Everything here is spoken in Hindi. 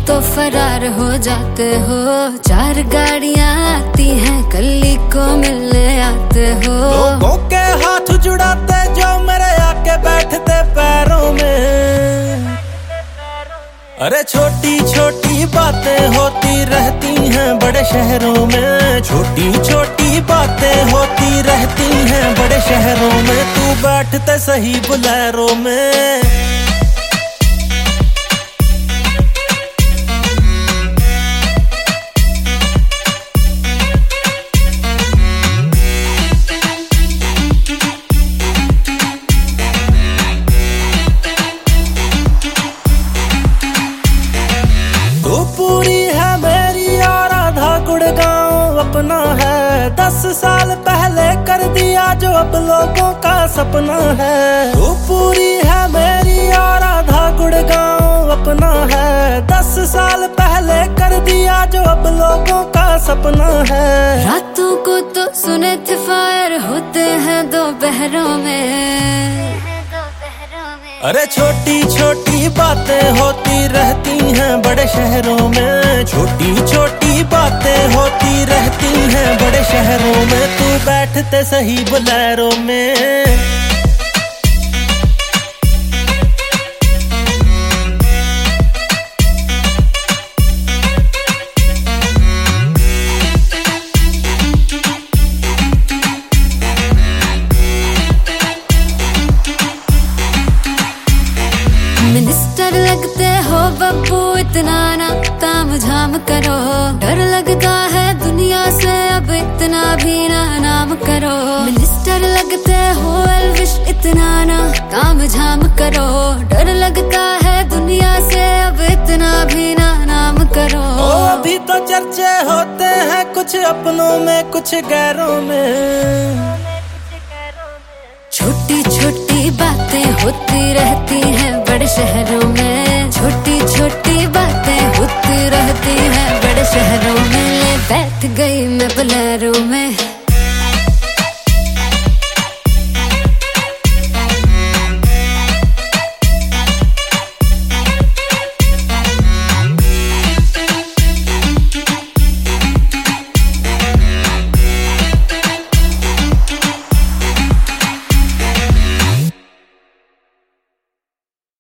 तो फरार हो जाते हो। चार गाड़ियां आती हैं कली को मिलने आते हो। लोगों के हाथ जुड़ाते जो मेरे आके बैठते पैरों में। अरे छोटी छोटी बातें होती रहती हैं बड़े शहरों में। छोटी छोटी बातें होती रहती हैं बड़े शहरों में। तू बैठते सही बुलेरो में। तू पूरी है मेरी और आधा गुड़गांव अपना है। 10 साल पहले कर दिया जो अब लोगों का सपना है। तू पूरी है मेरी और आधा गुड़गांव अपना है। 10 साल पहले कर दिया जो अब लोगों का सपना है। रातों को तो सुने थे फायर होते हैं दोपहरों में। अरे छोटी छोटी बातें होती रहती हैं बड़े शहरों में। छोटी छोटी बातें होती रहती हैं बड़े शहरों में। तू बैठते सही बुलेरो में। मिनिस्टर लगते हो बब्बू इतना ना ताम झाम करो। डर लगता है दुनिया से अब इतना भी ना नाम करो। मिनिस्टर लगते हो एल्विश इतना ना ताम झाम करो। डर लगता है दुनिया से अब इतना भी ना नाम करो। अभी तो चर्चे होते हैं कुछ अपनों में कुछ गैरों में। छोटी छोटी बातें होती रहती हैं बड़े शहरों में। छोटी छोटी बातें होती रहती हैं बड़े शहरों में। ले बैठ गई मैं बुलेरो में।